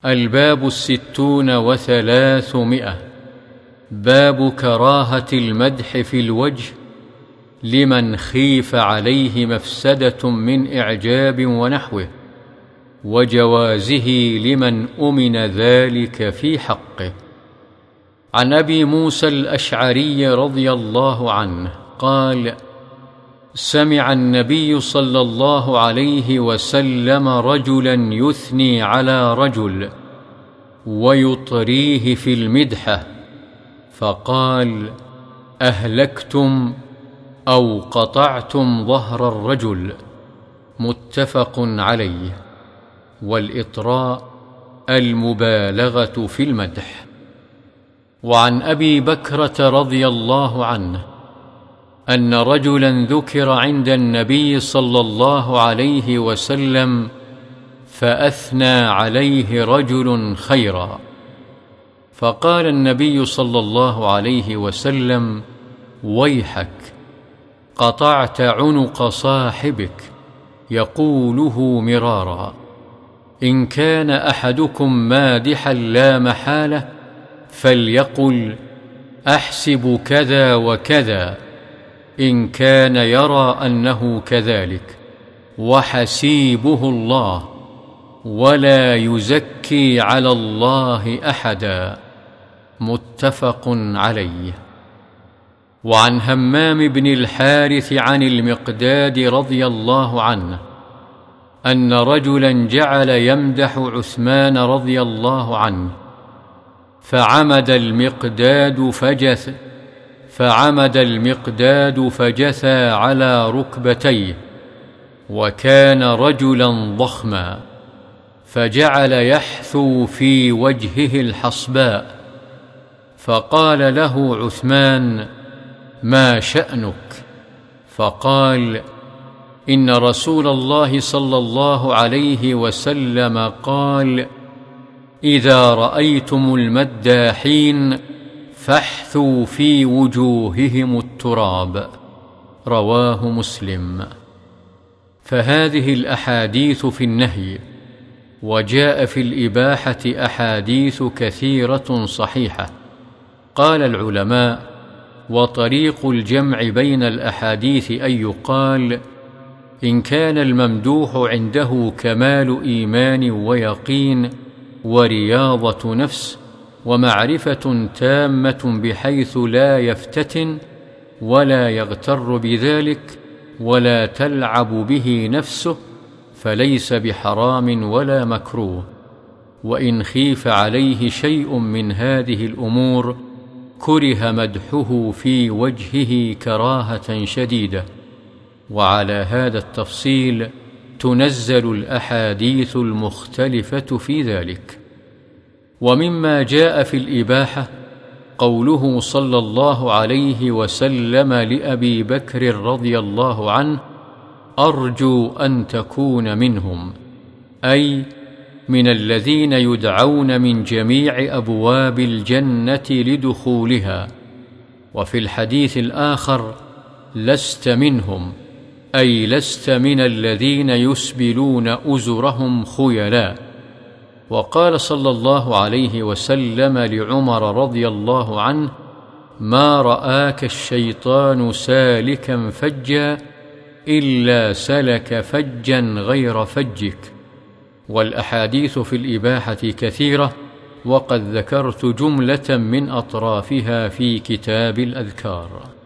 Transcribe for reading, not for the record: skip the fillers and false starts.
الباب 60 و300. باب كراهة المدح في الوجه لمن خيف عليه مفسدة من إعجاب ونحوه، وجوازه لمن أمن ذلك في حقه. عن أبي موسى الأشعري رضي الله عنه قال: سمع النبي صلى الله عليه وسلم رجلا يثني على رجل ويطريه في المدحة، فقال: أهلكتم أو قطعتم ظهر الرجل. متفق عليه. والإطراء المبالغة في المدح. وعن أبي بكرة رضي الله عنه أن رجلا ذكر عند النبي صلى الله عليه وسلم فأثنى عليه رجل خيرا، فقال النبي صلى الله عليه وسلم: ويحك، قطعت عنق صاحبك. يقوله مرارا: إن كان أحدكم مادحا لا محالة فليقل: أحسب كذا وكذا، إن كان يرى أنه كذلك، وحسيبه الله، ولا يزكي على الله أحدا. متفق عليه. وعن همام بن الحارث عن المقداد رضي الله عنه أن رجلا جعل يمدح عثمان رضي الله عنه، فعمد المقداد فجثى على ركبتيه، وكان رجلا ضخما، فجعل يحثو في وجهه الحصباء، فقال له عثمان: ما شأنك؟ فقال: إن رسول الله صلى الله عليه وسلم قال: إذا رأيتم المداحين فاحثوا في وجوههم التراب. رواه مسلم. فهذه الأحاديث في النهي، وجاء في الإباحة أحاديث كثيرة صحيحة. قال العلماء: وطريق الجمع بين الأحاديث أن يقال: إن كان الممدوح عنده كمال إيمان ويقين ورياضة نفس ومعرفة تامة بحيث لا يفتتن ولا يغتر بذلك ولا تلعب به نفسه، فليس بحرام ولا مكروه. وإن خيف عليه شيء من هذه الأمور كره مدحه في وجهه كراهة شديدة. وعلى هذا التفصيل تنزل الأحاديث المختلفة في ذلك. ومما جاء في الإباحة قوله صلى الله عليه وسلم لأبي بكر رضي الله عنه: أرجو أن تكون منهم، أي من الذين يدعون من جميع أبواب الجنة لدخولها. وفي الحديث الآخر: لست منهم، أي لست من الذين يسبلون أزرهم خيلاء. وقال صلى الله عليه وسلم لعمر رضي الله عنه: ما رآك الشيطان سالكا فجا إلا سلك فجا غير فجك. والأحاديث في الإباحة كثيرة، وقد ذكرت جملة من أطرافها في كتاب الأذكار.